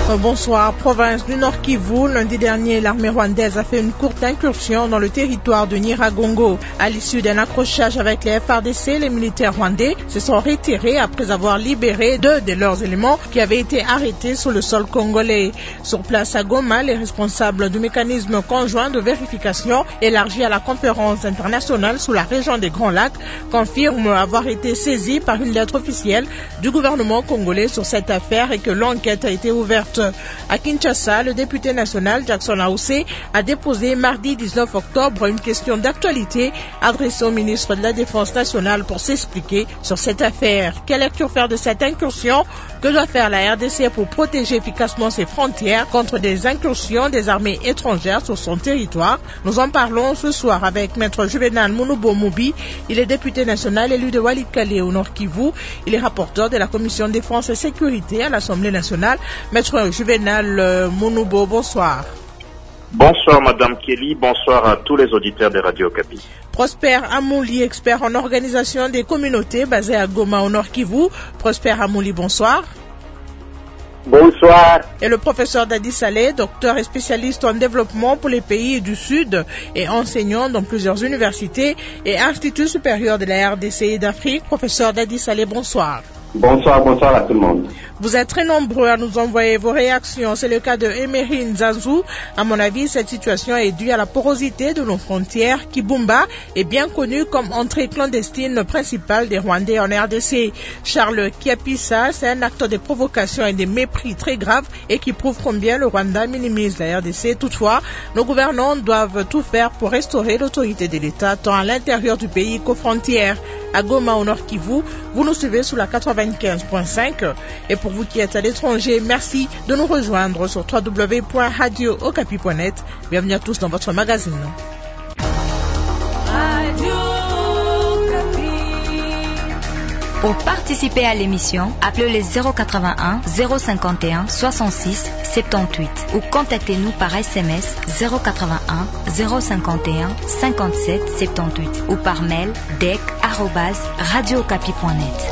Bonsoir. Province du Nord Kivu, lundi dernier, l'armée rwandaise a fait une courte incursion dans le territoire de Nyiragongo. À l'issue d'un accrochage avec les FARDC, les militaires rwandais se sont retirés après avoir libéré 2 de leurs éléments qui avaient été arrêtés sur le sol congolais. Sur place à Goma, les responsables du mécanisme conjoint de vérification élargi à la conférence internationale sur la région des Grands Lacs confirment avoir été saisis par une lettre officielle du gouvernement congolais sur cette affaire et que l'enquête a été ouverte. À Kinshasa, le député national Jackson Aoussé a déposé mardi 19 octobre une question d'actualité adressée au ministre de la Défense nationale pour s'expliquer sur cette affaire. Quelle lecture faire de cette incursion? Que doit faire la RDC pour protéger efficacement ses frontières contre des incursions des armées étrangères sur son territoire? Nous en parlons ce soir avec Maître Juvenal Munubo Moubi. Il est député national élu de Walikale au Nord Kivu. Il est rapporteur de la Commission Défense et Sécurité à l'Assemblée nationale. Maître Juvenal Munubo, bonsoir. Bonsoir Madame Kelly, bonsoir à tous les auditeurs de Radio Okapi. Prosper Amouli, expert en organisation des communautés basé à Goma au Nord Kivu. Prosper Amouli, bonsoir. Bonsoir. Et le professeur Dadi Saleh, docteur et spécialiste en développement pour les pays du Sud et enseignant dans plusieurs universités et instituts supérieurs de la RDC et d'Afrique. Professeur Dadi Saleh, bonsoir. Bonsoir à tout le monde. Vous êtes très nombreux à nous envoyer vos réactions. C'est le cas de Emery Nzazou. À mon avis, cette situation est due à la porosité de nos frontières. Kibumba est bien connu comme entrée clandestine principale des Rwandais en RDC. Charles Kiapisa, c'est un acte de provocation et de mépris très grave et qui prouve combien le Rwanda minimise la RDC. Toutefois, nos gouvernants doivent tout faire pour restaurer l'autorité de l'État tant à l'intérieur du pays qu'aux frontières. À Goma, au Nord Kivu, vous nous suivez sur la 95.5. Et pour vous qui êtes à l'étranger, merci de nous rejoindre sur www.radiookapi.net. Bienvenue à tous dans votre magazine. Pour participer à l'émission, appelez les 081 051 66 78 ou contactez-nous par SMS 081 051 57 78 ou par mail dec@radiookapi.net.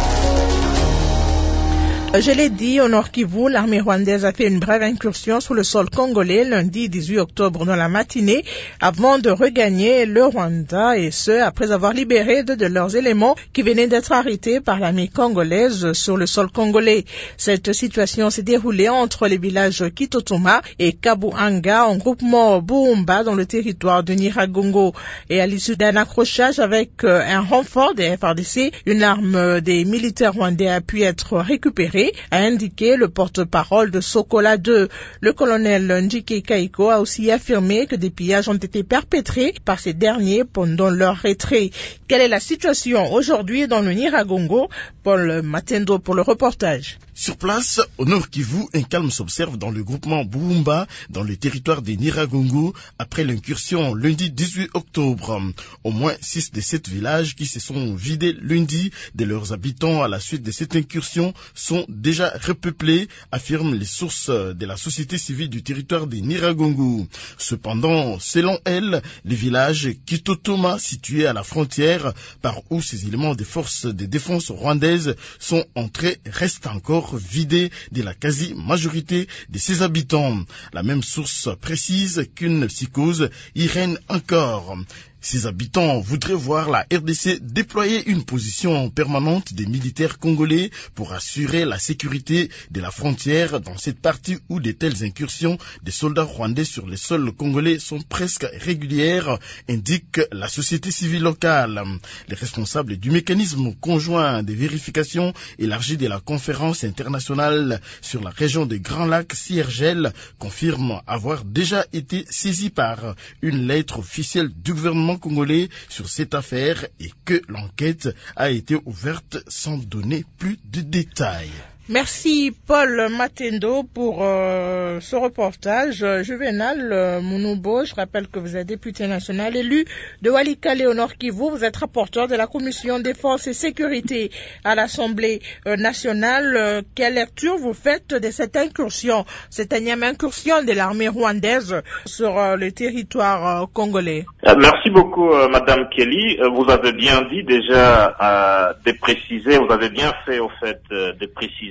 Je l'ai dit, au Nord Kivu, l'armée rwandaise a fait une brève incursion sur le sol congolais lundi 18 octobre dans la matinée avant de regagner le Rwanda et ce, après avoir libéré 2 de leurs éléments qui venaient d'être arrêtés par l'armée congolaise sur le sol congolais. Cette situation s'est déroulée entre les villages Kitotoma et Kabuanga en groupement Buumba dans le territoire de Nyiragongo. Et à l'issue d'un accrochage avec un renfort des FARDC, une arme des militaires rwandais a pu être récupérée, a indiqué le porte-parole de Sokola 2. Le colonel Njike Kaiko a aussi affirmé que des pillages ont été perpétrés par ces derniers pendant leur retrait. Quelle est la situation aujourd'hui dans le Nyiragongo? Paul Matendo pour le reportage. Sur place, au Nord Kivu, un calme s'observe dans le groupement Buumba, dans le territoire des Nyiragongo, après l'incursion lundi 18 octobre. Au moins 6 de 7 villages qui se sont vidés lundi de leurs habitants à la suite de cette incursion sont déjà repeuplés, affirment les sources de la société civile du territoire des Nyiragongo. Cependant, selon elle, les villages Kitotoma, situés à la frontière, par où ces éléments des forces de défense rwandaises sont entrés, restent encore vidés de la quasi-majorité de ses habitants. La même source précise qu'une psychose y règne encore. Ces habitants voudraient voir la RDC déployer une position permanente des militaires congolais pour assurer la sécurité de la frontière dans cette partie où de telles incursions des soldats rwandais sur les sols congolais sont presque régulières, indique la société civile locale. Les responsables du mécanisme conjoint de vérification élargi de la conférence internationale sur la région des Grands Lacs, CIRGL, confirment avoir déjà été saisis par une lettre officielle du gouvernement congolais sur cette affaire et que l'enquête a été ouverte sans donner plus de détails. Merci Paul Matendo pour ce reportage. Juvenal Munubo, je rappelle que vous êtes député national élu de Walikale au Nord Kivu. Vous êtes rapporteur de la Commission Défense et Sécurité à l'Assemblée nationale. Quelle lecture vous faites de cette incursion, cette énième incursion de l'armée rwandaise sur le territoire congolais? Merci beaucoup Madame Kelly. Vous avez bien dit déjà de préciser, vous avez bien fait au fait de préciser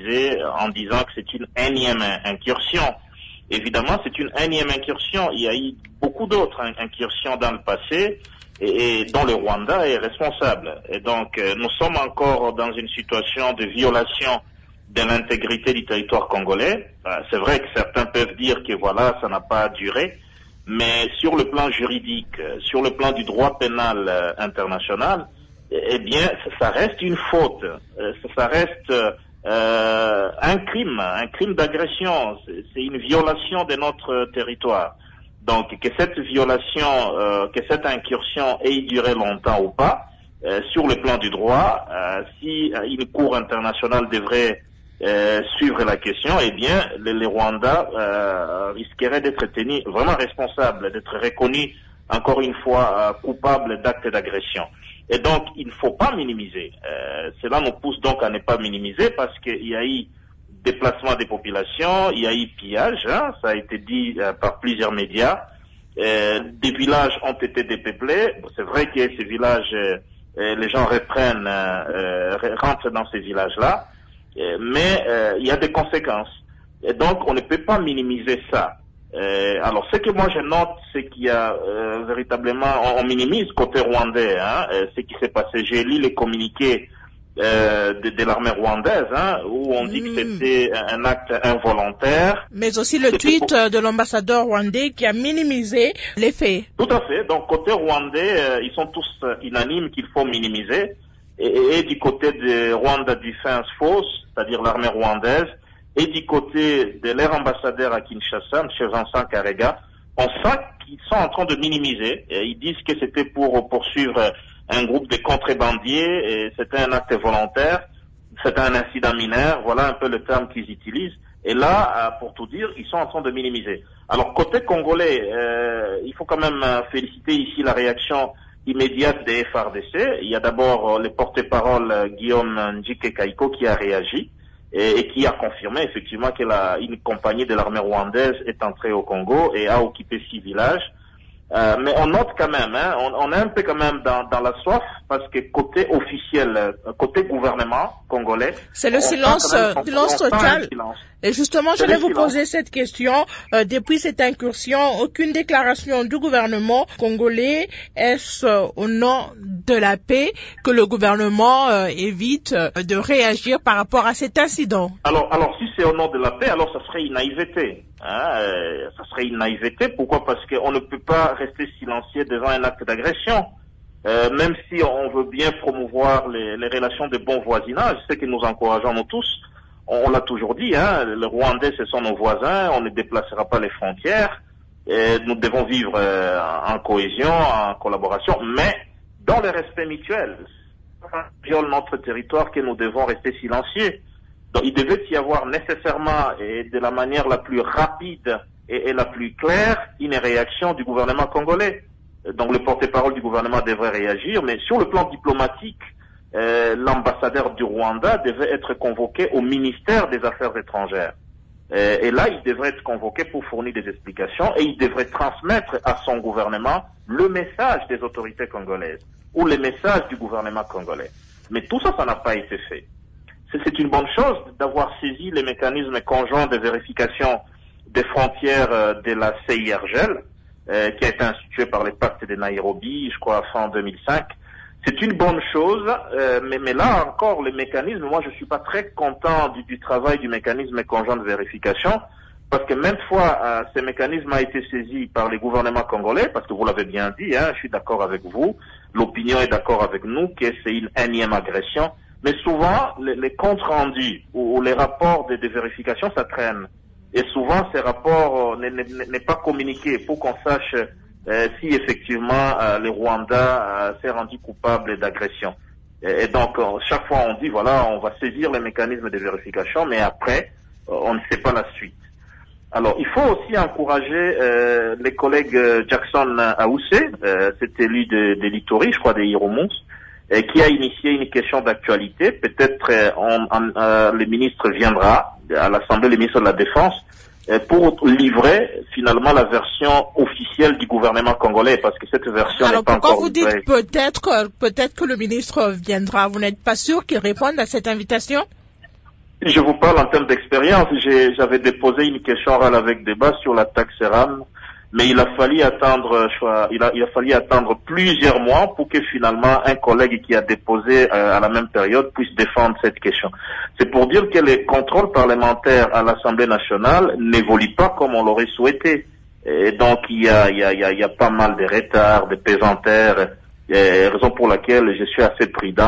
minimiser en disant que c'est une énième incursion. Évidemment, c'est une énième incursion. Il y a eu beaucoup d'autres incursions dans le passé et dont le Rwanda est responsable. Et donc, nous sommes encore dans une situation de violation de l'intégrité du territoire congolais. C'est vrai que certains peuvent dire que voilà, ça n'a pas duré, mais sur le plan juridique, sur le plan du droit pénal international, eh bien, ça reste une faute. Ça reste un crime d'agression. C'est une violation de notre territoire. Donc, que cette violation, que cette incursion ait duré longtemps ou pas, sur le plan du droit, si une cour internationale devrait suivre la question, eh bien, les Rwandais risqueraient d'être tenus vraiment responsables, d'être reconnus encore une fois coupables d'actes d'agression. Et donc, il ne faut pas minimiser. Cela nous pousse donc à ne pas minimiser parce qu'il y a eu déplacement des populations, il y a eu pillage, ça a été dit par plusieurs médias. Des villages ont été dépeuplés. C'est vrai que ces villages, les gens rentrent dans ces villages-là, mais il y a des conséquences. Et donc, on ne peut pas minimiser ça. Alors, ce que moi je note, c'est qu'il y a véritablement, on minimise côté rwandais, ce qui s'est passé. J'ai lu les communiqués de l'armée rwandaise, où on dit que c'était un acte involontaire. Mais aussi le tweet de l'ambassadeur rwandais qui a minimisé les faits. Tout à fait. Donc, côté rwandais, ils sont tous unanimes qu'il faut minimiser. Et du côté de Rwanda Defense Force, c'est-à-dire l'armée rwandaise, et du côté de leur ambassadeur à Kinshasa, M. Vincent Karega, on sent qu'ils sont en train de minimiser. Et ils disent que c'était pour poursuivre un groupe de contrebandiers, et c'était un acte volontaire, c'était un incident mineur, voilà un peu le terme qu'ils utilisent. Et là, pour tout dire, ils sont en train de minimiser. Alors, côté congolais, il faut quand même féliciter ici la réaction immédiate des FARDC. Il y a d'abord le porte-parole Guillaume Njike Kaiko qui a réagi et qui a confirmé effectivement qu'une compagnie de l'armée rwandaise est entrée au Congo et a occupé 6 villages. Mais on note quand même, on est un peu quand même dans la soif parce que côté officiel, côté gouvernement congolais, c'est le silence total. Et justement, je vais vous poser cette question. Depuis cette incursion, aucune déclaration du gouvernement congolais. Est-ce au nom de la paix que le gouvernement évite de réagir par rapport à cet incident? Alors si c'est au nom de la paix, alors ça serait une naïveté. Ça serait une naïveté. Pourquoi? Parce qu'on ne peut pas rester silencieux devant un acte d'agression. Même si on veut bien promouvoir les relations de bon voisinage, c'est que nous encourageons nous tous. On l'a toujours dit, les Rwandais, ce sont nos voisins, on ne déplacera pas les frontières, et nous devons vivre en cohésion, en collaboration, mais dans le respect mutuel. Ça viole notre territoire que nous devons rester silencieux. Donc il devait y avoir nécessairement, et de la manière la plus rapide et la plus claire, une réaction du gouvernement congolais. Donc le porte-parole du gouvernement devrait réagir, mais sur le plan diplomatique, l'ambassadeur du Rwanda devait être convoqué au ministère des Affaires étrangères. Et là, il devrait être convoqué pour fournir des explications et il devrait transmettre à son gouvernement le message des autorités congolaises ou le message du gouvernement congolais. Mais tout ça, ça n'a pas été fait. C'est une bonne chose d'avoir saisi les mécanismes conjoints de vérification des frontières de la CIRGL, qui a été institué par les pactes de Nairobi, je crois, fin 2005. C'est une bonne chose, mais là encore, le mécanisme, moi je suis pas très content du travail du mécanisme conjoint de vérification, parce que même fois, ce mécanisme a été saisi par les gouvernements congolais, parce que vous l'avez bien dit, je suis d'accord avec vous, l'opinion est d'accord avec nous, que c'est une énième agression, mais souvent, les comptes rendus ou les rapports de vérification, ça traîne. Et souvent, ces rapports n'est pas communiqué pour qu'on sache si effectivement le Rwanda s'est rendu coupable d'agression. Et donc, chaque fois on dit, voilà, on va saisir les mécanismes de vérification, mais après, on ne sait pas la suite. Alors, il faut aussi encourager les collègues Jackson Aoussé, cet élu de l'Ituri, je crois, de Hiromous, qui a initié une question d'actualité. Peut-être le ministre viendra à l'Assemblée, le ministre de la Défense, pour livrer finalement la version officielle du gouvernement congolais, parce que cette version n'est pas encore. Alors pourquoi vous dites peut-être que le ministre viendra? Vous n'êtes pas sûr qu'il réponde à cette invitation? Je vous parle en termes d'expérience. J'avais déposé une question orale avec débat sur la taxe RAM, mais il a fallu attendre plusieurs mois pour que finalement un collègue qui a déposé à la même période puisse défendre cette question. C'est pour dire que les contrôles parlementaires à l'Assemblée nationale n'évoluent pas comme on l'aurait souhaité. Et donc il y a pas mal de retards, de pesanteurs, raison pour laquelle je suis assez prudent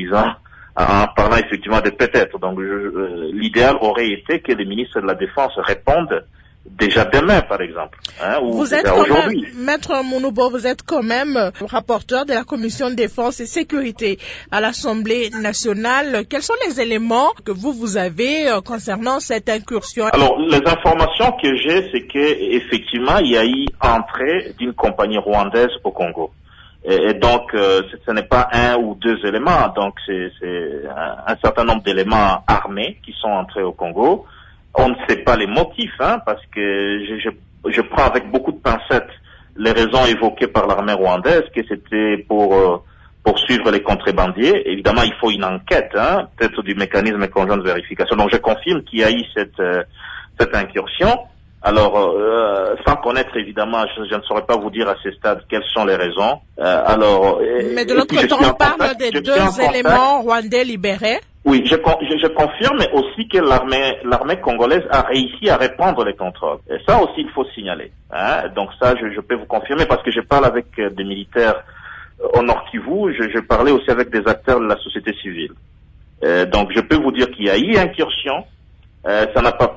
en parlant effectivement de peut-être. Donc l'idéal aurait été que les ministres de la Défense répondent déjà demain, par exemple, ou vous êtes déjà aujourd'hui. Maître Mounoubo, vous êtes quand même rapporteur de la Commission de Défense et Sécurité à l'Assemblée nationale. Quels sont les éléments que vous avez concernant cette incursion? Alors, les informations que j'ai, c'est que effectivement, il y a eu entrée d'une compagnie rwandaise au Congo. Et donc, ce n'est pas un ou deux éléments, donc c'est un certain nombre d'éléments armés qui sont entrés au Congo. On ne sait pas les motifs, parce que je prends avec beaucoup de pincettes les raisons évoquées par l'armée rwandaise, que c'était pour poursuivre les contrebandiers. Évidemment, il faut une enquête, peut-être du mécanisme conjoint de vérification. Donc, je confirme qu'il y a eu cette incursion. Alors, sans connaître évidemment, je ne saurais pas vous dire à ce stade quelles sont les raisons. Mais de l'autre côté, on parle des deux éléments rwandais libérés. Oui, je confirme aussi que l'armée congolaise a réussi à répondre les contrôles. Et ça aussi, il faut signaler. Donc ça, je peux vous confirmer parce que je parle avec des militaires au Nord Kivu. Je parlais aussi avec des acteurs de la société civile. Donc je peux vous dire qu'il y a eu incursion. Ça n'a pas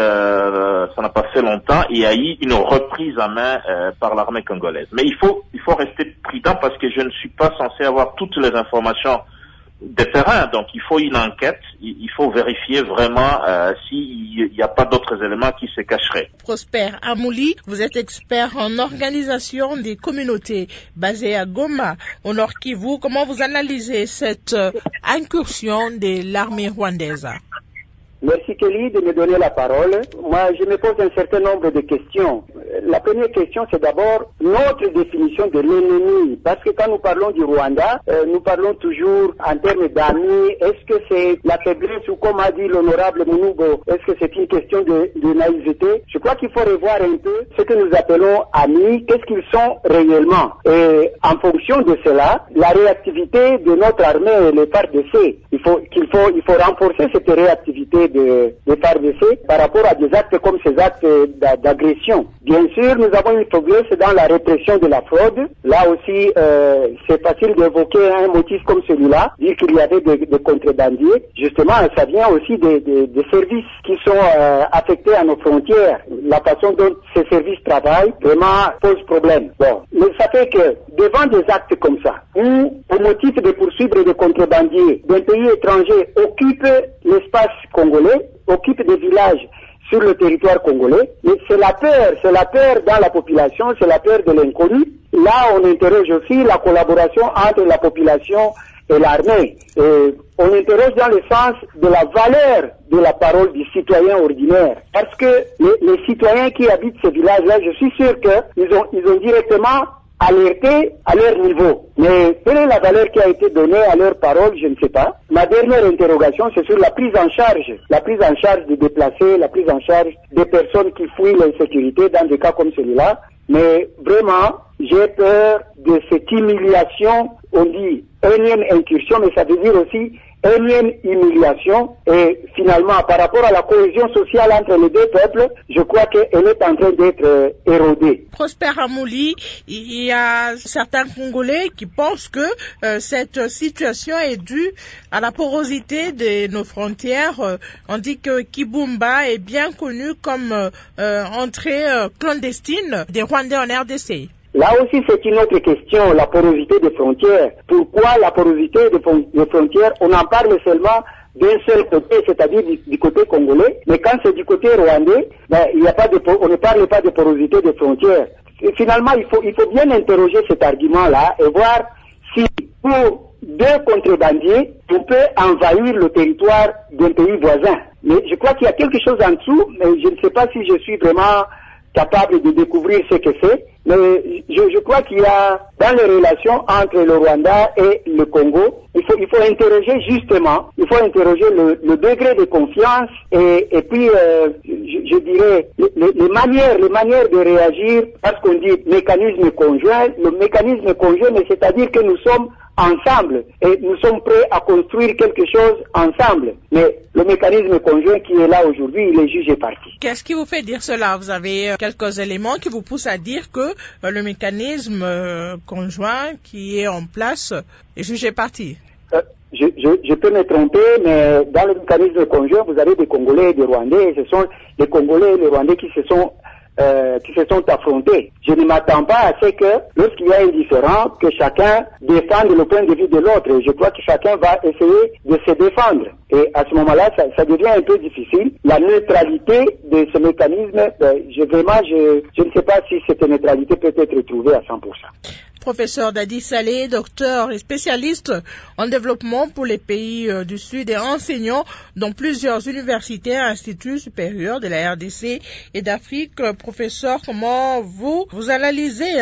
fait longtemps et il y a eu une reprise en main par l'armée congolaise. Mais il faut rester prudent parce que je ne suis pas censé avoir toutes les informations des terrains, donc il faut une enquête, il faut vérifier vraiment s'il n'y a pas d'autres éléments qui se cacheraient. Prosper Amouli, vous êtes expert en organisation des communautés basées à Goma, au Nord Kivu. Comment vous analysez cette incursion de l'armée rwandaise? Merci Kelly de me donner la parole. Moi, je me pose un certain nombre de questions. La première question, c'est d'abord notre définition de l'ennemi. Parce que quand nous parlons du Rwanda, nous parlons toujours en termes d'amis. Est-ce que c'est la faiblesse ou comme a dit l'honorable Mounoubo, est-ce que c'est une question de naïveté? Je crois qu'il faut revoir un peu ce que nous appelons amis, qu'est-ce qu'ils sont réellement. Et en fonction de cela, la réactivité de notre armée et les FARDC, il faut renforcer cette réactivité de FARDC par rapport à des actes comme ces actes d'agression. Bien sûr, nous avons une faiblesse dans la répression de la fraude. Là aussi, c'est facile d'évoquer un motif comme celui-là, dire qu'il y avait des contrebandiers. Justement, ça vient aussi des services qui sont affectés à nos frontières. La façon dont ces services travaillent vraiment pose problème. Bon, mais ça fait que devant des actes comme ça, où au motif de poursuivre des contrebandiers d'un pays étranger occupe l'espace congolais, occupe des villages sur le territoire congolais, mais c'est la peur dans la population, c'est la peur de l'inconnu. Là, on interroge aussi la collaboration entre la population et l'armée. On interroge dans le sens de la valeur de la parole du citoyen ordinaire. Parce que les citoyens qui habitent ces villages-là, je suis sûr qu'ils ont directement alerté à leur niveau. Mais quelle est la valeur qui a été donnée à leur parole, je ne sais pas. Ma dernière interrogation, c'est sur la prise en charge des déplacés, la prise en charge des personnes qui fuient l'insécurité dans des cas comme celui-là. Mais vraiment, j'ai peur de cette humiliation, on dit énième incursion, mais ça veut dire aussi énième humiliation, et finalement par rapport à la cohésion sociale entre les deux peuples, je crois qu'elle est en train d'être érodée. Prosper Amouli, il y a certains Congolais qui pensent que cette situation est due à la porosité de nos frontières. On dit que Kibumba est bien connu comme entrée clandestine des Rwandais en RDC. Là aussi, c'est une autre question, la porosité des frontières. Pourquoi la porosité des frontières? On en parle seulement d'un seul côté, c'est-à-dire du côté congolais, mais quand c'est du côté rwandais, on ne parle pas de porosité des frontières. Et finalement, il faut bien interroger cet argument-là et voir si pour deux contrebandiers, on peut envahir le territoire d'un pays voisin. Mais je crois qu'il y a quelque chose en dessous, mais je ne sais pas si je suis vraiment capable de découvrir ce que c'est. Mais je crois qu'il y a, dans les relations entre le Rwanda et le Congo, il faut interroger justement, le degré de confiance et puis, je dirais, les manières de réagir, parce qu'on dit mécanisme conjoint, le mécanisme conjoint, mais c'est-à-dire que nous sommes ensemble et nous sommes prêts à construire quelque chose ensemble. Mais le mécanisme conjoint qui est là aujourd'hui, il est jugé parti. Qu'est-ce qui vous fait dire cela? Vous avez quelques éléments qui vous poussent à dire que le mécanisme conjoint qui est en place est jugé parti. Je peux me tromper, mais dans le mécanisme conjoint, vous avez des Congolais et des Rwandais, et ce sont les Congolais et les Rwandais qui se sont affrontés. Je ne m'attends pas à ce que, lorsqu'il y a un différend, que chacun défende le point de vue de l'autre. Je crois que chacun va essayer de se défendre. Et à ce moment-là, ça devient un peu difficile. La neutralité de ce mécanisme, je ne sais pas si cette neutralité peut être trouvée à 100%. Professeur Dadi Saleh, docteur et spécialiste en développement pour les pays du Sud et enseignant dans plusieurs universités et instituts supérieurs de la RDC et d'Afrique. Professeur, comment vous analysez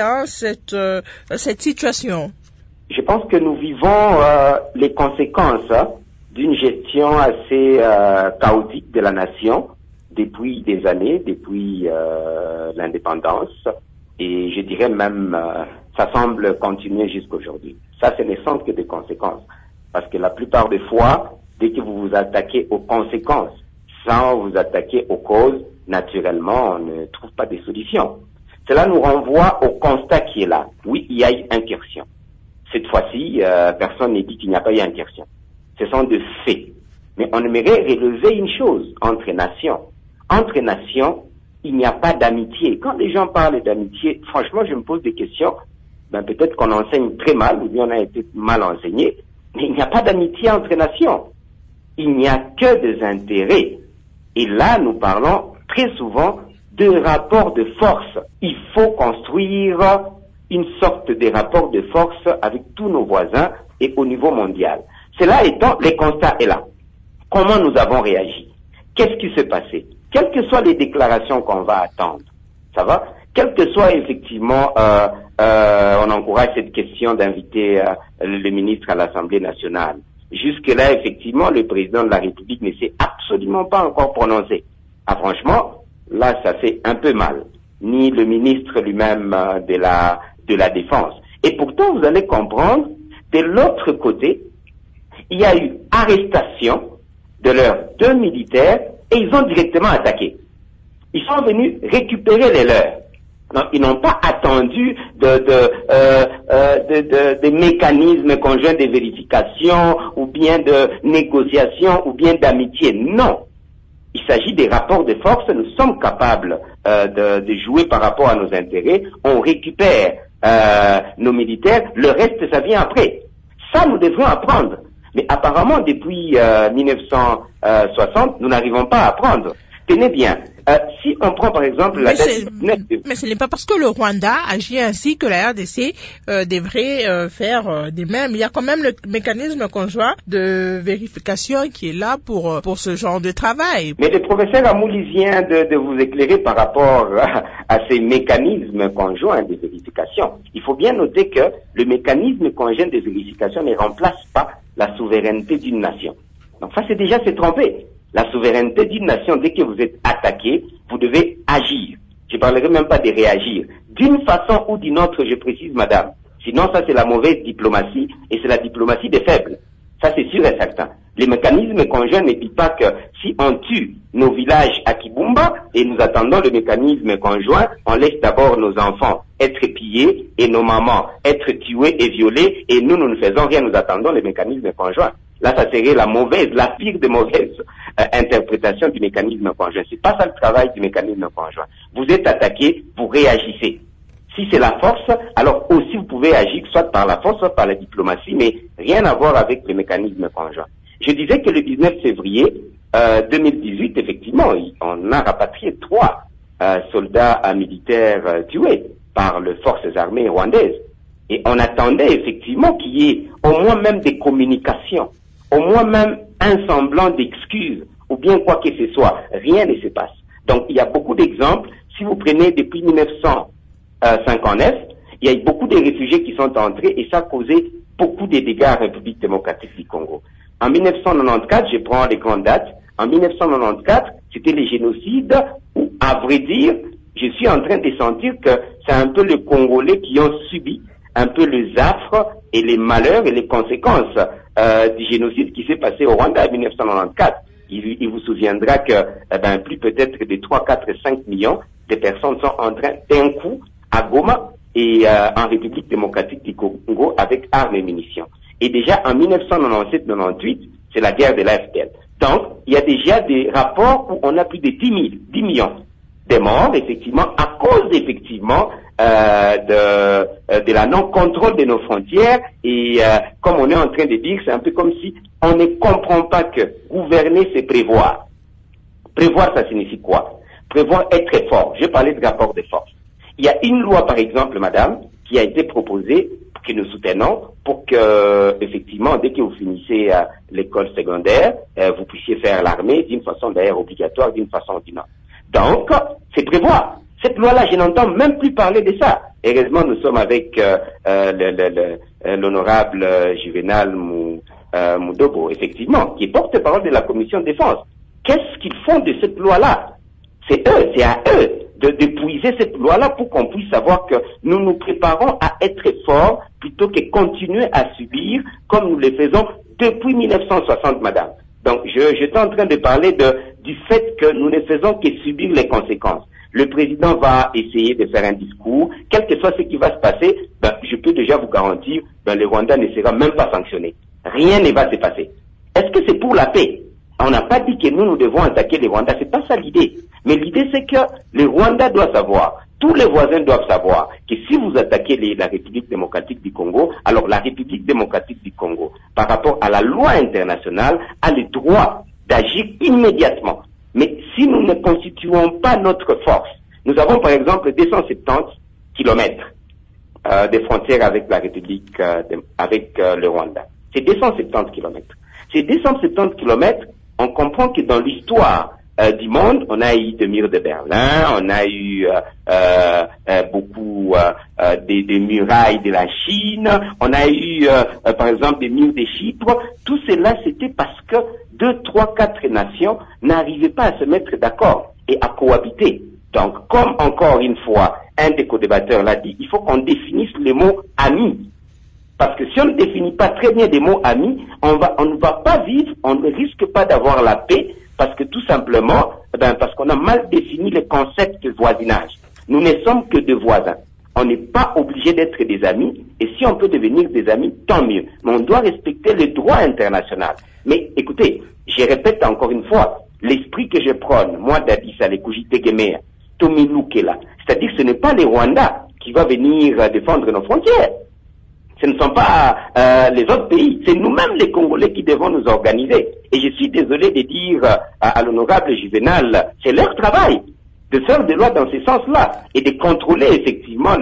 cette situation? Je pense que nous vivons les conséquences d'une gestion assez chaotique de la nation depuis des années, depuis l'indépendance, et je dirais même ça semble continuer jusqu'aujourd'hui. Ça, ce ne sont que des conséquences. Parce que la plupart des fois, dès que vous vous attaquez aux conséquences, sans vous attaquer aux causes, naturellement, on ne trouve pas de solutions. Cela nous renvoie au constat qui est là. Oui, il y a eu incursion. Cette fois-ci, personne ne dit qu'il n'y a pas eu incursion. Ce sont des faits. Mais on aimerait relever une chose entre nations. Entre nations, il n'y a pas d'amitié. Quand les gens parlent d'amitié, franchement, je me pose des questions. Peut-être qu'on enseigne très mal, ou bien on a été mal enseigné, mais il n'y a pas d'amitié entre nations. Il n'y a que des intérêts. Et là, nous parlons très souvent de rapports de force. Il faut construire une sorte de rapport de force avec tous nos voisins et au niveau mondial. Cela étant, le constat est là. Comment nous avons réagi? Qu'est-ce qui s'est passé? Quelles que soient les déclarations qu'on va attendre, ça va? Quel que soit effectivement, on encourage cette question d'inviter le ministre à l'Assemblée nationale. Jusque-là, effectivement, le président de la République ne s'est absolument pas encore prononcé. Ah, franchement, là, ça fait un peu mal. Ni le ministre lui-même de la Défense. Et pourtant, vous allez comprendre, de l'autre côté, il y a eu arrestation de leurs 2 militaires et ils ont directement attaqué. Ils sont venus récupérer les leurs. Non, ils n'ont pas attendu de mécanismes conjoints de vérification ou bien de négociation ou bien d'amitié. Non. Il s'agit des rapports de force. Nous sommes capables de jouer par rapport à nos intérêts. On récupère nos militaires. Le reste, ça vient après. Ça, nous devrions apprendre. Mais apparemment, depuis 1960, nous n'arrivons pas à apprendre. Tenez bien, si on prend par exemple la date... Mais ce n'est pas parce que le Rwanda agit ainsi que la RDC devrait faire de même. Il y a quand même le mécanisme conjoint de vérification qui est là pour ce genre de travail. Mais le professeur Amouli vient de vous éclairer par rapport à ces mécanismes conjoints de vérification. Il faut bien noter que le mécanisme conjoint de vérification ne remplace pas la souveraineté d'une nation. Donc ça, c'est déjà se tromper. La souveraineté d'une nation, dès que vous êtes attaqué, vous devez agir. Je ne parlerai même pas de réagir. D'une façon ou d'une autre, je précise, madame. Sinon, ça, c'est la mauvaise diplomatie et c'est la diplomatie des faibles. Ça, c'est sûr et certain. Les mécanismes conjoints ne disent pas que si on tue nos villages à Kibumba et nous attendons le mécanisme conjoint, on laisse d'abord nos enfants être pillés et nos mamans être tuées et violées et nous ne faisons rien, nous attendons le mécanisme conjoint. Là, ça serait la pire des mauvaises interprétations du mécanisme conjoint. C'est pas ça le travail du mécanisme conjoint. Vous êtes attaqué, vous réagissez. Si c'est la force, alors aussi vous pouvez agir soit par la force, soit par la diplomatie, mais rien à voir avec le mécanisme conjoint. Je disais que le 19 février 2018, effectivement, on a rapatrié 3 soldats militaires tués par les forces armées rwandaises. Et on attendait effectivement qu'il y ait au moins même des communications, au moins même un semblant d'excuse, ou bien quoi que ce soit. Rien ne se passe. Donc il y a beaucoup d'exemples. Si si vous prenez depuis 1959, il y a eu beaucoup de réfugiés qui sont entrés et ça a causé beaucoup de dégâts à la République démocratique du Congo. En 1994, je prends les grandes dates, en 1994, c'était les génocides où, à vrai dire, je suis en train de sentir que c'est un peu les Congolais qui ont subi un peu les affres et les malheurs et les conséquences du génocide qui s'est passé au Rwanda en 1994. Il vous souviendra que plus peut-être de 3, 4, 5 millions de personnes sont en train d'un coup à Goma et en République démocratique du Congo avec armes et munitions. Et déjà en 1997-98, c'est la guerre de l'AFDL. Donc, il y a déjà des rapports où on a plus de 10 millions de morts, effectivement, à cause, effectivement, de la non-contrôle de nos frontières. Et comme on est en train de dire, c'est un peu comme si on ne comprend pas que gouverner, c'est prévoir. Prévoir, ça signifie quoi? Prévoir être fort. Je parlais de rapport de force. Il y a une loi, par exemple, madame, qui a été proposée, que nous soutenons, pour que, effectivement, dès que vous finissez l'école secondaire, vous puissiez faire l'armée d'une façon d'ailleurs obligatoire, d'une façon ou d'une autre. Donc, c'est prévoir. Cette loi-là, je n'entends même plus parler de ça. Heureusement, nous sommes avec l'honorable Juvenal Moudobo, effectivement, qui est porte-parole de la commission de défense. Qu'est-ce qu'ils font de cette loi-là? C'est eux, c'est à eux de puiser cette loi-là pour qu'on puisse savoir que nous nous préparons à être forts plutôt que continuer à subir comme nous le faisons depuis 1960, madame. Donc, j'étais en train de parler du fait que nous ne faisons que subir les conséquences. Le président va essayer de faire un discours, quel que soit ce qui va se passer, je peux déjà vous garantir, le Rwanda ne sera même pas sanctionné. Rien ne va se passer. Est-ce que c'est pour la paix? On n'a pas dit que nous devons attaquer le Rwanda, c'est pas ça l'idée. Mais l'idée c'est que le Rwanda doit savoir, tous les voisins doivent savoir que si vous attaquez la République démocratique du Congo, alors la République démocratique du Congo, par rapport à la loi internationale, a le droit d'agir immédiatement. Mais si nous ne constituons pas notre force, nous avons par exemple 270 kilomètres de frontières avec la République, avec le Rwanda. C'est 270 kilomètres. Ces 270 kilomètres, on comprend que dans l'histoire du monde, on a eu des murs de Berlin, on a eu beaucoup des murailles de la Chine, on a eu par exemple des murs de Chypre. Tout cela, c'était parce que 2, 3, 4 nations n'arrivaient pas à se mettre d'accord et à cohabiter. Donc, comme encore une fois, un des co-débatteurs l'a dit, il faut qu'on définisse le mot ami. Parce que si on ne définit pas très bien des mots amis, on ne va pas vivre, on ne risque pas d'avoir la paix, parce que tout simplement, parce qu'on a mal défini le concept de voisinage. Nous ne sommes que deux voisins. On n'est pas obligé d'être des amis, et si on peut devenir des amis, tant mieux. Mais on doit respecter le droit international. Mais écoutez, je répète encore une fois, l'esprit que je prône, moi Dadis Alekujite Gemea, Tomi Lukela, c'est-à-dire que ce n'est pas les Rwandais qui va venir défendre nos frontières. Ce ne sont pas les autres pays, c'est nous-mêmes les Congolais qui devons nous organiser. Et je suis désolé de dire à l'honorable Juvenal, c'est leur travail de faire des lois dans ce sens-là et de contrôler effectivement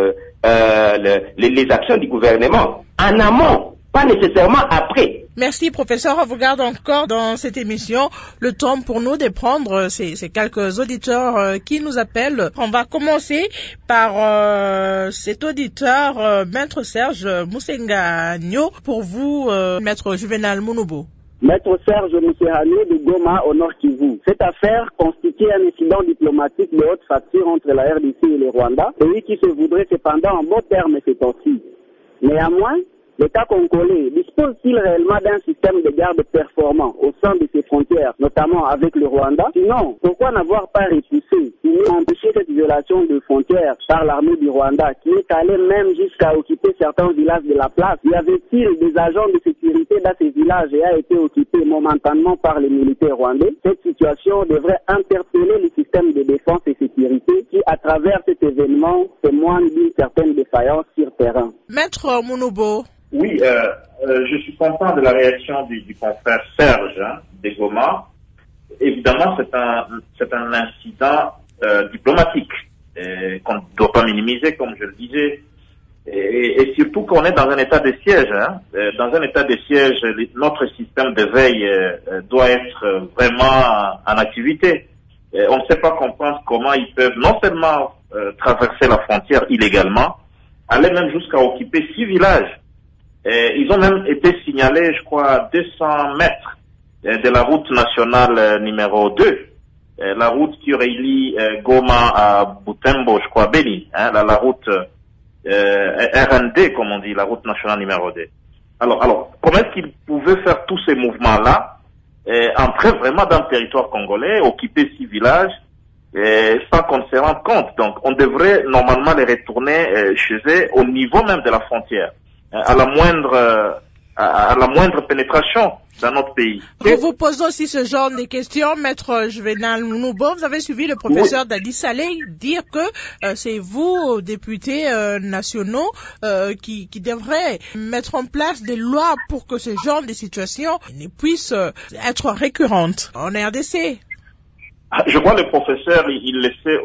les actions du gouvernement en amont, pas nécessairement après. Merci, professeur. On vous garde encore dans cette émission le temps pour nous de prendre ces quelques auditeurs qui nous appellent. On va commencer par cet auditeur, Maître Serge Moussenganyo, pour vous, Maître Juvenal Mounobo. Maître Serge Mousserano de Goma au Nord Kivu. Cette affaire constitue un incident diplomatique de haute facture entre la RDC et le Rwanda, pays qui se voudrait cependant en bon terme ces temps-ci. Néanmoins, l'État congolais dispose-t-il réellement d'un système de garde performant au sein de ses frontières, notamment avec le Rwanda? Sinon, pourquoi n'avoir pas repoussé ou empêché cette violation de frontières par l'armée du Rwanda, qui est allée même jusqu'à occuper certains villages de la place? Y avait-il des agents de sécurité dans ces villages et a été occupé momentanément par les militaires rwandais? Cette situation devrait interpeller le système de défense et sécurité qui, à travers cet événement, témoigne d'une certaine défaillance sur terrain. Maître Mounobo. Oui, je suis content de la réaction du confrère Serge de Goma. Évidemment, c'est un incident diplomatique qu'on ne doit pas minimiser, comme je le disais, et surtout qu'on est dans un état de siège. Dans un état de siège, notre système de veille doit être vraiment en activité. on ne sait pas comprendre comment ils peuvent non seulement traverser la frontière illégalement, aller même jusqu'à occuper 6 villages. Ils ont même été signalés, je crois, à 200 mètres de la route nationale numéro 2, la route qui relie Goma à Butembo, je crois, Beni, hein, la route RND, comme on dit, la route nationale numéro 2. Alors, comment est-ce qu'ils pouvaient faire tous ces mouvements-là, entrer vraiment dans le territoire congolais, occuper 6 villages, sans qu'on ne se rende compte? Donc, on devrait normalement les retourner chez eux au niveau même de la frontière, à la moindre pénétration dans notre pays. Nous vous posons aussi ce genre de questions, Maître Juvenal Mounoubo. Vous avez suivi le professeur Dadi Saleh dire que c'est vous, députés nationaux, qui devraient mettre en place des lois pour que ce genre de situation ne puisse être récurrente en RDC. Je vois le professeur, il le sait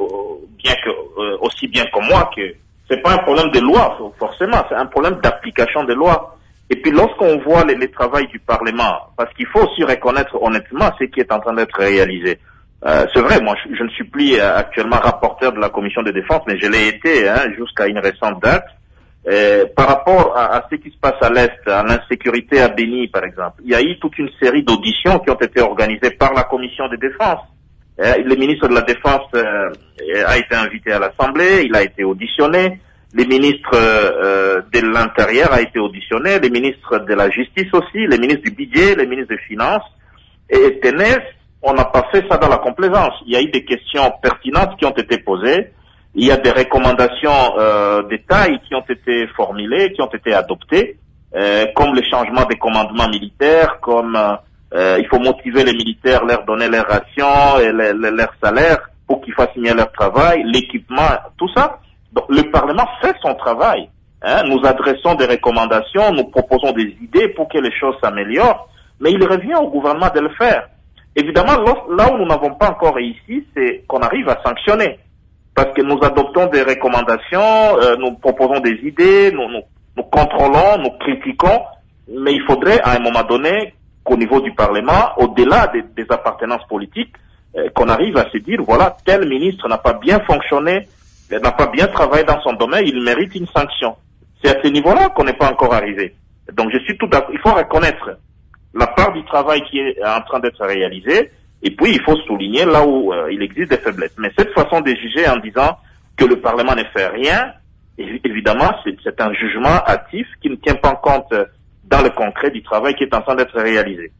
aussi bien que moi que c'est pas un problème de loi, forcément, c'est un problème d'application des lois. Et puis lorsqu'on voit les travaux du Parlement, parce qu'il faut aussi reconnaître honnêtement ce qui est en train d'être réalisé. C'est vrai, moi je ne suis plus actuellement rapporteur de la commission de défense, mais je l'ai été jusqu'à une récente date. Par rapport à ce qui se passe à l'Est, à l'insécurité à Beni par exemple, il y a eu toute une série d'auditions qui ont été organisées par la commission de défense. Le ministre de la Défense a été invité à l'Assemblée, il a été auditionné. Le ministre de l'Intérieur a été auditionné, le ministre de la Justice aussi, le ministre du Budget, le ministre des Finances. Et tenez, on n'a pas fait ça dans la complaisance. Il y a eu des questions pertinentes qui ont été posées. Il y a des recommandations de taille qui ont été formulées, qui ont été adoptées, comme le changement des commandements militaires, comme il faut motiver les militaires, leur donner leurs rations et leur salaire pour qu'ils fassent mieux leur travail, l'équipement, tout ça. Donc, le Parlement fait son travail. Nous adressons des recommandations, nous proposons des idées pour que les choses s'améliorent, mais il revient au gouvernement de le faire. Évidemment, là où nous n'avons pas encore réussi, c'est qu'on arrive à sanctionner. Parce que nous adoptons des recommandations, nous proposons des idées, nous contrôlons, nous critiquons, mais il faudrait à un moment donné qu'au niveau du Parlement, au-delà des appartenances politiques, qu'on arrive à se dire, voilà, tel ministre n'a pas bien fonctionné, n'a pas bien travaillé dans son domaine, il mérite une sanction. C'est à ce niveau-là qu'on n'est pas encore arrivé. Donc je suis tout d'accord. Il faut reconnaître la part du travail qui est en train d'être réalisé, et puis il faut souligner là où il existe des faiblesses. Mais cette façon de juger en disant que le Parlement ne fait rien, évidemment, c'est un jugement hâtif qui ne tient pas compte dans le concret du travail qui est en train d'être réalisé.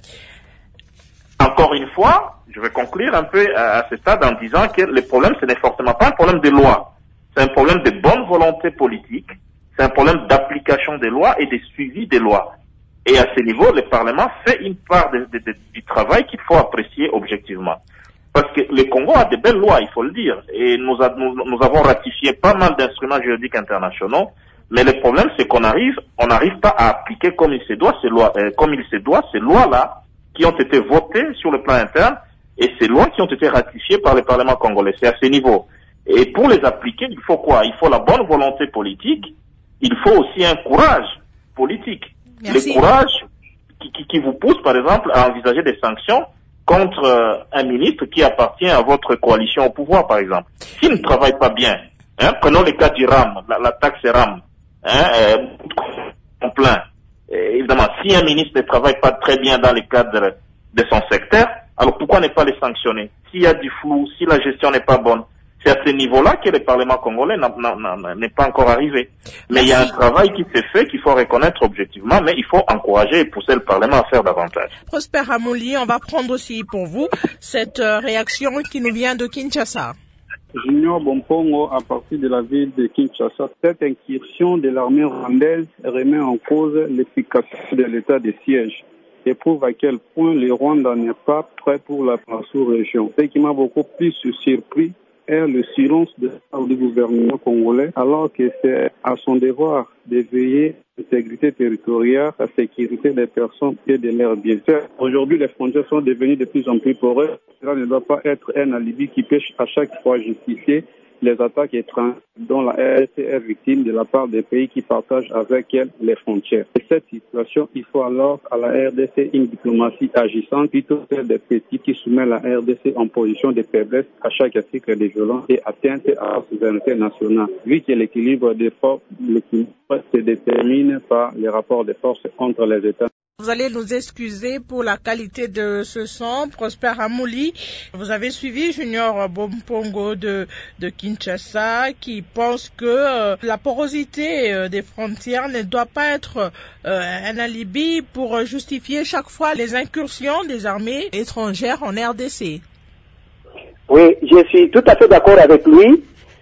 Encore une fois, je vais conclure un peu à ce stade en disant que le problème, ce n'est forcément pas un problème de loi. C'est un problème de bonne volonté politique, c'est un problème d'application des lois et de suivi des lois. Et à ce niveau, le Parlement fait une part du travail qu'il faut apprécier objectivement. Parce que le Congo a de belles lois, il faut le dire. Et nous avons ratifié pas mal d'instruments juridiques internationaux. Mais le problème, c'est qu'on n'arrive pas à appliquer comme il se doit ces lois-là qui ont été votées sur le plan interne et ces lois qui ont été ratifiées par le Parlement congolais. C'est à ce niveau. Et pour les appliquer, il faut quoi? Il faut la bonne volonté politique. Il faut aussi un courage politique. Merci. Le courage qui vous pousse, par exemple, à envisager des sanctions contre un ministre qui appartient à votre coalition au pouvoir, par exemple. S'il ne travaille pas bien, prenons le cas du RAM, la taxe RAM, en plein. Évidemment, si un ministre ne travaille pas très bien dans le cadre de son secteur, alors pourquoi ne pas les sanctionner? S'il y a du flou, si la gestion n'est pas bonne, c'est à ce niveau-là que le Parlement congolais n'est pas encore arrivé. Mais il y a un travail qui s'est fait, qu'il faut reconnaître objectivement, mais il faut encourager et pousser le Parlement à faire davantage. Prosper Amouli, on va prendre aussi pour vous cette réaction qui nous vient de Kinshasa. Junior Bompongo, à partir de la ville de Kinshasa, cette incursion de l'armée rwandaise remet en cause l'efficacité de l'état de siège et prouve à quel point le Rwanda n'est pas prêt pour la sous-région. Ce qui m'a beaucoup plus surpris est le silence du gouvernement congolais, alors que c'est à son devoir de veiller à l'intégrité territoriale, à la sécurité des personnes et de leurs biens. Aujourd'hui, les frontières sont devenues de plus en plus poreuses. Cela ne doit pas être un alibi qui pêche à chaque fois justifié les attaques étrangères dont la RDC est victime de la part des pays qui partagent avec elle les frontières. Et cette situation, il faut alors à la RDC une diplomatie agissante plutôt que des petits qui soumettent la RDC en position de faiblesse à chaque cycle de violence et atteinte à la souveraineté nationale. Vu que l'équilibre des forces se détermine par les rapports de force entre les États. Vous allez nous excuser pour la qualité de ce son. Prosper Amouli, vous avez suivi Junior Bompongo de Kinshasa qui pense que la porosité des frontières ne doit pas être un alibi pour justifier chaque fois les incursions des armées étrangères en RDC. Oui, je suis tout à fait d'accord avec lui.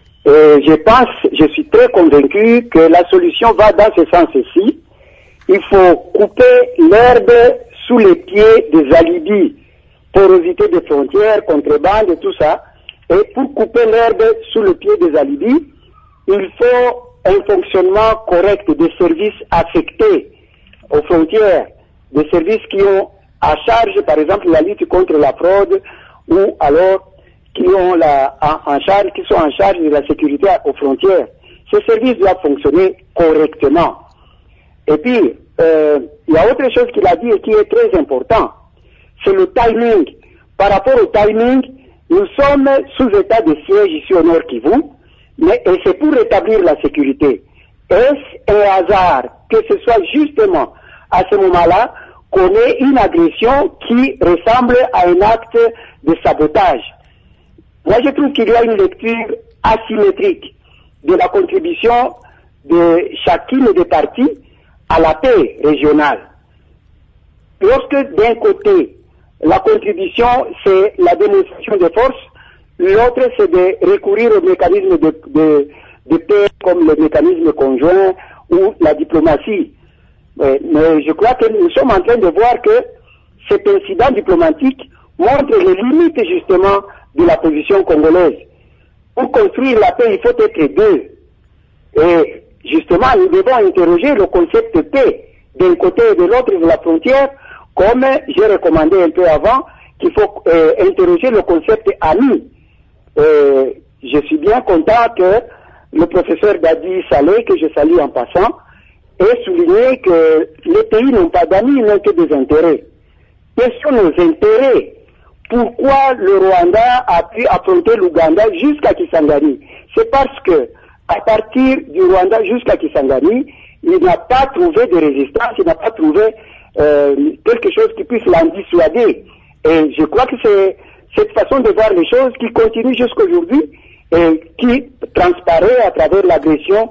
Je suis très convaincu que la solution va dans ce sens-ci. Il faut couper l'herbe sous les pieds des alibis, porosité des frontières, contrebande et tout ça. Et pour couper l'herbe sous le pied des alibis, il faut un fonctionnement correct des services affectés aux frontières, des services qui ont à charge, par exemple, la lutte contre la fraude, ou alors qui sont en charge de la sécurité aux frontières. Ces services doivent fonctionner correctement. Et puis, il y a autre chose qu'il a dit et qui est très important, c'est le timing. Par rapport au timing, nous sommes sous état de siège ici au Nord Kivu, et c'est pour rétablir la sécurité. Est-ce un hasard que ce soit justement à ce moment-là qu'on ait une agression qui ressemble à un acte de sabotage? Moi, je trouve qu'il y a une lecture asymétrique de la contribution de chacune des parties à la paix régionale. Lorsque d'un côté, la contribution, c'est la démonstration de force, l'autre, c'est de recourir aux mécanismes de paix comme le mécanisme conjoint ou la diplomatie. Mais je crois que nous sommes en train de voir que cet incident diplomatique montre les limites justement de la position congolaise. Pour construire la paix, il faut être deux. Et justement, nous devons interroger le concept paix d'un côté et de l'autre de la frontière, comme j'ai recommandé un peu avant, qu'il faut interroger le concept ami. Je suis bien content que le professeur Dadi Saleh, que je salue en passant, ait souligné que les pays n'ont pas d'amis, n'ont que des intérêts. Quels sont nos intérêts? Pourquoi le Rwanda a pu affronter l'Ouganda jusqu'à Kisangani? C'est parce que à partir du Rwanda jusqu'à Kisangani, il n'a pas trouvé de résistance, il n'a pas trouvé quelque chose qui puisse l'en dissuader. Et je crois que c'est cette façon de voir les choses qui continue jusqu'aujourd'hui et qui transparaît à travers l'agression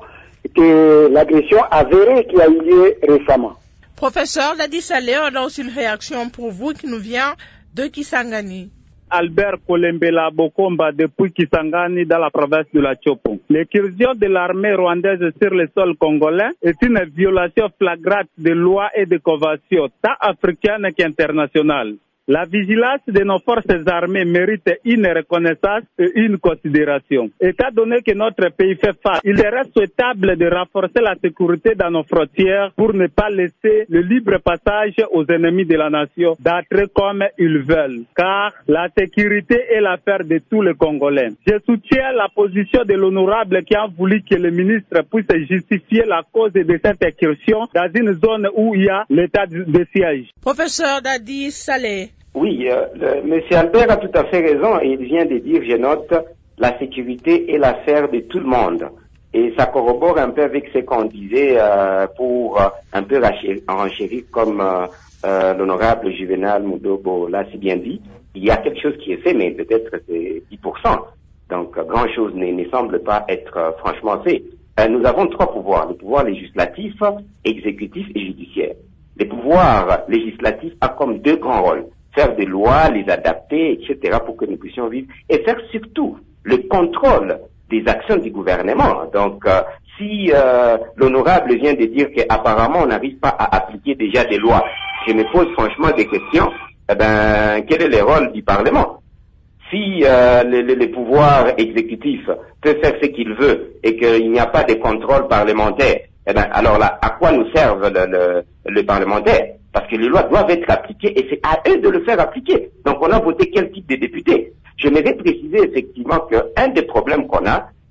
avérée qui a eu lieu récemment. Professeur Dadi Saleh, on a aussi une réaction pour vous qui nous vient de Kisangani. Albert Kolembela Bokomba depuis Kisangani dans la province de la Tchopo. L'incursion de l'armée rwandaise sur le sol congolais est une violation flagrante des lois et des conventions tant africaines qu'internationales. La vigilance de nos forces armées mérite une reconnaissance et une considération. Étant donné que notre pays fait face, il serait souhaitable de renforcer la sécurité dans nos frontières pour ne pas laisser le libre passage aux ennemis de la nation d'entrer comme ils veulent. Car la sécurité est l'affaire de tous les Congolais. Je soutiens la position de l'honorable qui a voulu que le ministre puisse justifier la cause de cette incursion dans une zone où il y a l'état de siège. Professeur Dadi Saleh. Oui, M. Albert a tout à fait raison. Il vient de dire, je note, la sécurité est l'affaire de tout le monde. Et ça corrobore un peu avec ce qu'on disait pour un peu renchérir comme l'honorable Juvenal Mudobo l'a si bien dit. Il y a quelque chose qui est fait, mais peut-être c'est 10%. Donc, grand-chose ne semble pas être franchement fait. Nous avons trois pouvoirs. Le pouvoir législatif, exécutif et judiciaire. Le pouvoir législatif a comme deux grands rôles. Faire des lois, les adapter, etc. pour que nous puissions vivre. Et faire surtout le contrôle des actions du gouvernement. Donc, si l'honorable vient de dire qu'apparemment on n'arrive pas à appliquer déjà des lois, je me pose franchement des questions. Quel est le rôle du Parlement? Si le pouvoir exécutif peut faire ce qu'il veut et qu'il n'y a pas de contrôle parlementaire, alors là, à quoi nous servent le parlementaire? Parce que les lois doivent être appliquées et c'est à eux de le faire appliquer. Donc on a voté quel type de député? Je m'avais précisé effectivement qu'un des problèmes qu'on a,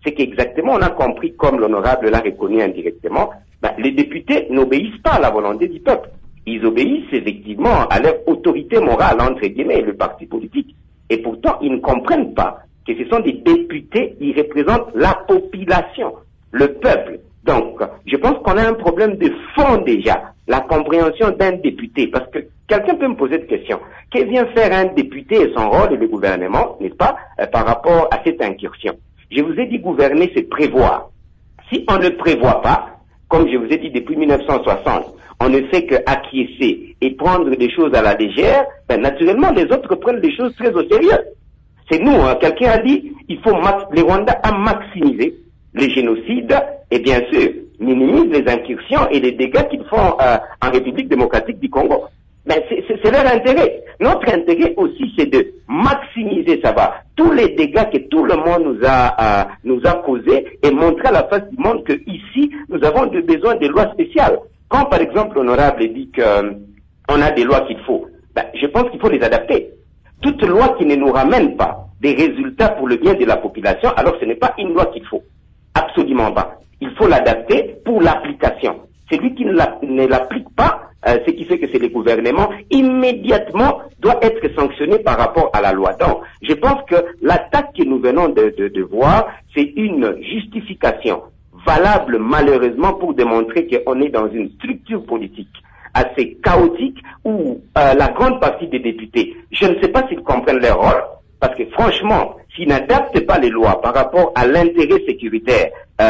c'est qu'exactement on a compris, comme l'honorable l'a reconnu indirectement, les députés n'obéissent pas à la volonté du peuple. Ils obéissent effectivement à leur autorité morale, entre guillemets, le parti politique. Et pourtant, ils ne comprennent pas que ce sont des députés, ils représentent la population, le peuple. Donc, je pense qu'on a un problème de fond déjà, la compréhension d'un député. Parce que quelqu'un peut me poser cette question. Que vient faire un député et son rôle et le gouvernement, n'est-ce pas, par rapport à cette incursion? Je vous ai dit gouverner, c'est prévoir. Si on ne prévoit pas, comme je vous ai dit depuis 1960, on ne fait qu'acquiescer et prendre des choses à la légère, naturellement les autres prennent des choses très au sérieux. C'est nous, quelqu'un a dit, les Rwandais a maximisé les génocides et bien sûr minimisent les incursions et les dégâts qu'ils font en République démocratique du Congo. Mais c'est leur intérêt. Notre intérêt aussi, c'est de maximiser, ça va, tous les dégâts que tout le monde nous a causés et montrer à la face du monde que ici, nous avons besoin de lois spéciales. Quand, par exemple, l'honorable dit qu'on a des lois qu'il faut, je pense qu'il faut les adapter. Toute loi qui ne nous ramène pas des résultats pour le bien de la population, alors ce n'est pas une loi qu'il faut. Absolument pas. Il faut l'adapter pour l'application. Celui qui ne l'applique pas, ce qui fait que c'est le gouvernement, immédiatement doit être sanctionné par rapport à la loi. Donc, je pense que l'attaque que nous venons de voir, c'est une justification valable malheureusement pour démontrer qu'on est dans une structure politique assez chaotique où la grande partie des députés, je ne sais pas s'ils comprennent leur rôle, parce que franchement, s'ils n'adaptent pas les lois par rapport à l'intérêt sécuritaire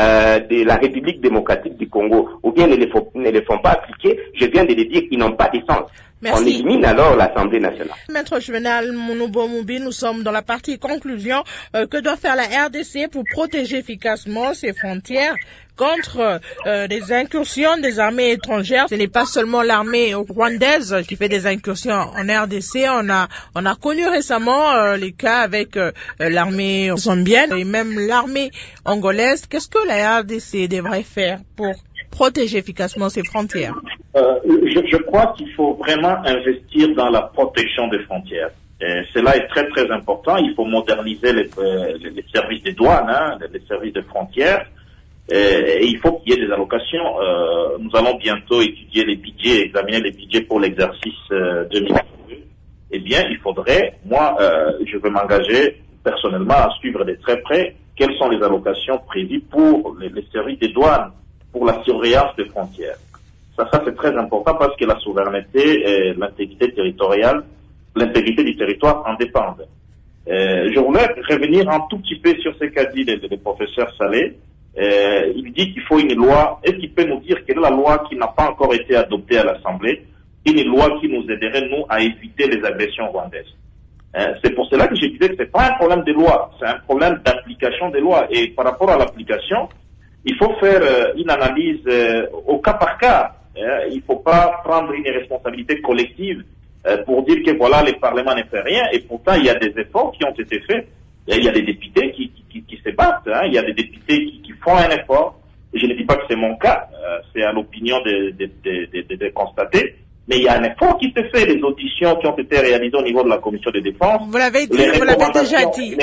de la République démocratique du Congo, ou bien ne les font pas appliquer, je viens de le dire, ils n'ont pas de sens. Merci. On élimine alors l'Assemblée nationale. Maître Juvenal Mounoubo-Moubi, nous sommes dans la partie conclusion. Que doit faire la RDC pour protéger efficacement ses frontières contre des incursions des armées étrangères? Ce n'est pas seulement l'armée rwandaise qui fait des incursions en RDC. On a connu récemment les cas avec l'armée zambienne et même l'armée angolaise. Qu'est-ce que la RDC devrait faire pour protéger efficacement ses frontières? Je crois qu'il faut vraiment investir dans la protection des frontières. Cela est très très important. Il faut moderniser les services des douanes, les services de frontières. Et il faut qu'il y ait des allocations. Nous allons bientôt étudier les budgets, examiner les budgets pour l'exercice 2022. Eh bien, il faudrait, moi, je veux m'engager personnellement à suivre de très près quelles sont les allocations prévues pour les services des douanes, pour la surveillance des frontières. Ça c'est très important parce que la souveraineté et l'intégrité territoriale, l'intégrité du territoire en dépendent. Je voulais revenir un tout petit peu sur ce qu'a dit le professeur Salé. Il dit qu'il faut une loi. Est-ce qu'il peut nous dire quelle est la loi qui n'a pas encore été adoptée à l'Assemblée? Une loi qui nous aiderait, nous, à éviter les agressions rwandaises. C'est pour cela que je disais que c'est pas un problème de loi, c'est un problème d'application des lois. Et par rapport à l'application, il faut faire une analyse au cas par cas. Il ne faut pas prendre une responsabilité collective pour dire que voilà, le Parlement ne fait rien. Et pourtant, il y a des efforts qui ont été faits. Il y a des députés qui se battent. Il y a des députés qui font un effort. Et je ne dis pas que c'est mon cas. C'est à l'opinion de constater. Mais il y a un effort qui se fait. Les auditions qui ont été réalisées au niveau de la commission de défense. Vous l'avez dit, vous l'avez déjà dit.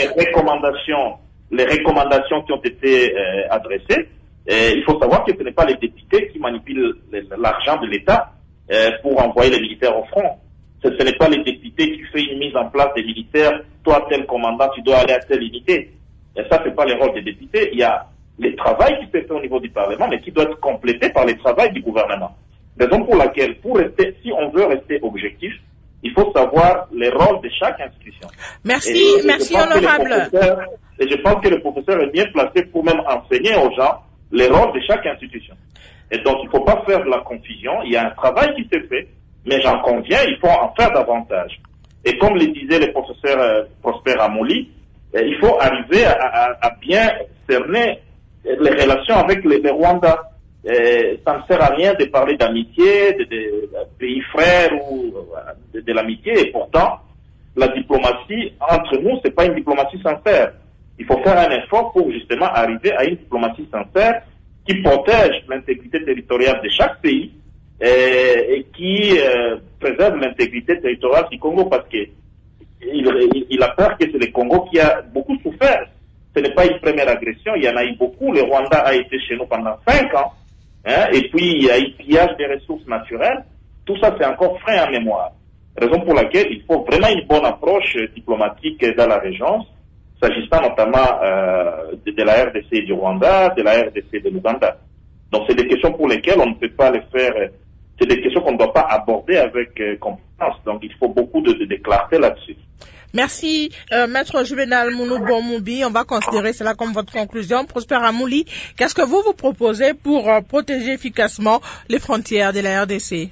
Les recommandations qui ont été adressées. Il faut savoir que ce n'est pas les députés qui manipulent l'argent de l'État pour envoyer les militaires au front. Ce n'est pas les députés qui font une mise en place des militaires. Toi, tel commandant, tu dois aller à telle unité. Et ça, c'est pas le rôle des députés. Il y a le travail qui se fait au niveau du Parlement, mais qui doit être complété par le travail du gouvernement. Raison pour laquelle, si on veut rester objectif, il faut savoir les rôles de chaque institution. Merci, merci honorable. Et je pense que le professeur est bien placé pour même enseigner aux gens les rôles de chaque institution. Et donc, il ne faut pas faire de la confusion. Il y a un travail qui se fait, mais j'en conviens, il faut en faire davantage. Et comme le disait le professeur Prosper Amoli, il faut arriver à bien cerner les relations avec les Rwandais. Ça ne sert à rien de parler d'amitié, de pays frères ou de l'amitié. Et pourtant, la diplomatie entre nous, c'est pas une diplomatie sincère. Il faut faire un effort pour justement arriver à une diplomatie sincère qui protège l'intégrité territoriale de chaque pays et qui préserve l'intégrité territoriale du Congo, parce que il a peur que c'est le Congo qui a beaucoup souffert ce n'est pas une première agression, il y en a eu beaucoup. Le Rwanda a été chez nous pendant 5 ans, hein, et puis il y a eu pillage des ressources naturelles. Tout ça, c'est encore frais en mémoire. Raison pour laquelle il faut vraiment une bonne approche diplomatique dans la région, s'agissant notamment de la RDC et du Rwanda, de la RDC et de l'Ouganda. Donc c'est des questions pour lesquelles on ne peut pas les faire, c'est des questions qu'on ne doit pas aborder avec compétence. Donc il faut beaucoup de clarté là-dessus. Merci, Maître Juvenal Mounou-Bomoubi. On va considérer cela comme votre conclusion. Prosper Amouli, qu'est-ce que vous proposez pour protéger efficacement les frontières de la RDC?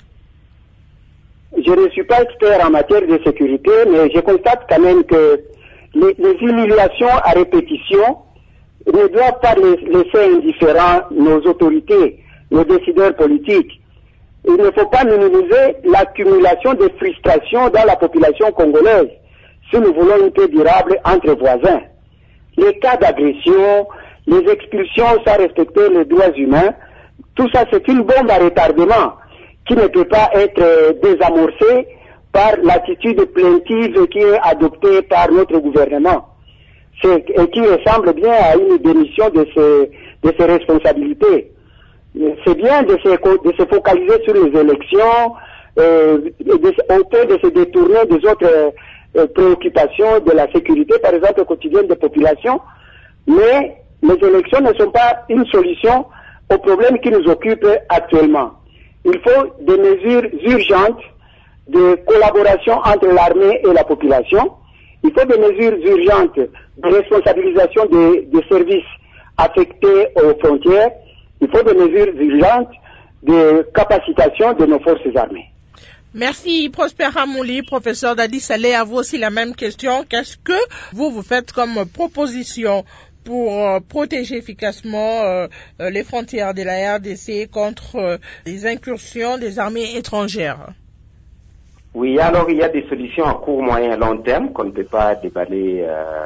Je ne suis pas expert en matière de sécurité, mais je constate quand même que les humiliations à répétition ne doivent pas laisser indifférents nos autorités, nos décideurs politiques. Il ne faut pas minimiser l'accumulation de frustrations dans la population congolaise si nous voulons une paix durable entre voisins. Les cas d'agression, les expulsions sans respecter les droits humains, tout ça c'est une bombe à retardement qui ne peut pas être désamorcée par l'attitude plaintive qui est adoptée par notre gouvernement et qui ressemble bien à une démission de ses responsabilités. C'est bien de se focaliser sur les élections, au point de se détourner des autres préoccupations de la sécurité, par exemple quotidienne des populations, mais les élections ne sont pas une solution aux problèmes qui nous occupent actuellement. Il faut des mesures urgentes de collaboration entre l'armée et la population. Il faut des mesures urgentes de responsabilisation des services affectés aux frontières. Il faut des mesures urgentes de capacitation de nos forces armées. Merci, Prosper Amouli. Professeur Dadi Saleh, à vous aussi la même question. Qu'est-ce que vous faites comme proposition pour protéger efficacement les frontières de la RDC contre les incursions des armées étrangères? Oui, alors il y a des solutions à court, moyen et long terme qu'on ne peut pas déballer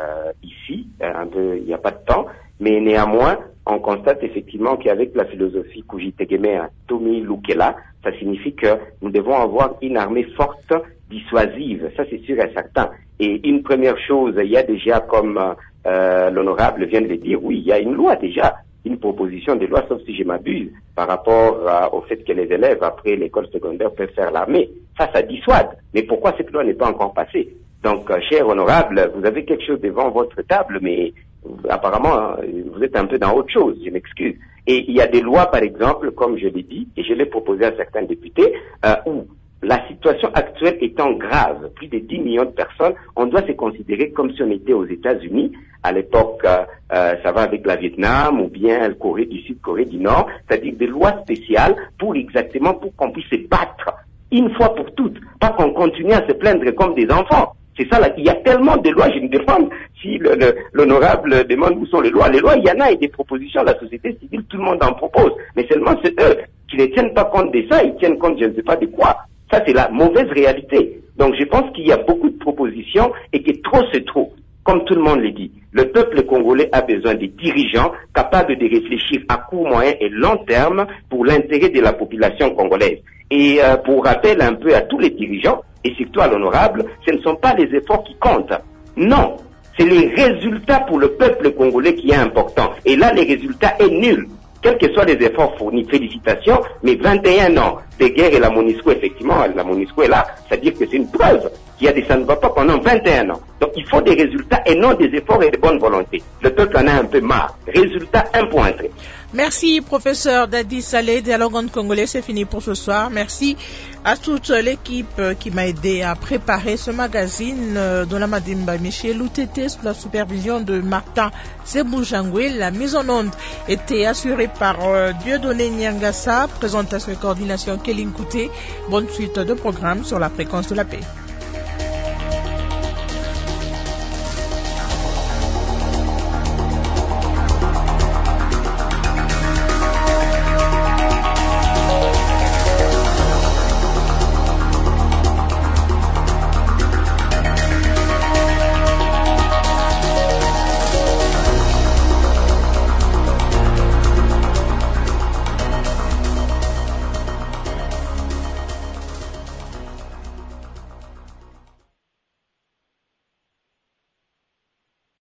ici, il n'y a pas de temps, mais néanmoins, on constate effectivement qu'avec la philosophie Kujitegeme Tomi Lukela, ça signifie que nous devons avoir une armée forte, dissuasive, ça c'est sûr et certain. Et une première chose, il y a déjà, comme l'honorable vient de le dire, oui, il y a une loi déjà, une proposition de loi, sauf si je m'abuse, par rapport au fait que les élèves, après l'école secondaire, peuvent faire l'armée. Ça dissuade. Mais pourquoi cette loi n'est pas encore passée? Donc, cher honorable, vous avez quelque chose devant votre table, mais apparemment, vous êtes un peu dans autre chose, je m'excuse. Et il y a des lois, par exemple, comme je l'ai dit, et je l'ai proposé à certains députés, où la situation actuelle étant grave, plus de 10 millions de personnes, on doit se considérer comme si on était aux États-Unis. À l'époque, ça va avec la Vietnam ou bien la Corée du Sud, Corée du Nord, c'est-à-dire des lois spéciales pour qu'on puisse se battre une fois pour toutes, pas qu'on continue à se plaindre comme des enfants. C'est ça, là, il y a tellement de lois, je me demande si l'honorable demande où sont les lois. Les lois, il y en a, et des propositions, la société civile, tout le monde en propose. Mais seulement c'est eux qui ne tiennent pas compte de ça, ils tiennent compte je ne sais pas de quoi. Ça, c'est la mauvaise réalité. Donc je pense qu'il y a beaucoup de propositions et que trop c'est trop. Comme tout le monde le dit, le peuple congolais a besoin de dirigeants capables de réfléchir à court, moyen et long terme pour l'intérêt de la population congolaise. Et pour rappel un peu à tous les dirigeants, et surtout à l'honorable, ce ne sont pas les efforts qui comptent. Non, c'est les résultats pour le peuple congolais qui est important. Et là, les résultats est nul. Quels que soient les efforts fournis, félicitations, mais 21 ans de guerre et la MONUSCO, effectivement, la MONUSCO est là, c'est-à-dire que c'est une preuve qu'il y a des ça ne va pas pendant 21 ans. Donc il faut des résultats et non des efforts et de bonne volonté. Le peuple en a un peu marre. Résultat, un point entré. Merci, professeur Dadi Saleh. Dialogue en congolais, c'est fini pour ce soir. Merci à toute l'équipe qui m'a aidé à préparer ce magazine. Dona Madimba Michel Loutete, sous la supervision de Martin Seboujangwe. La mise en onde était assurée par Dieudonné Nyangassa. Présentation et coordination Kéline Kouté. Bonne suite de programmes sur la fréquence de la paix.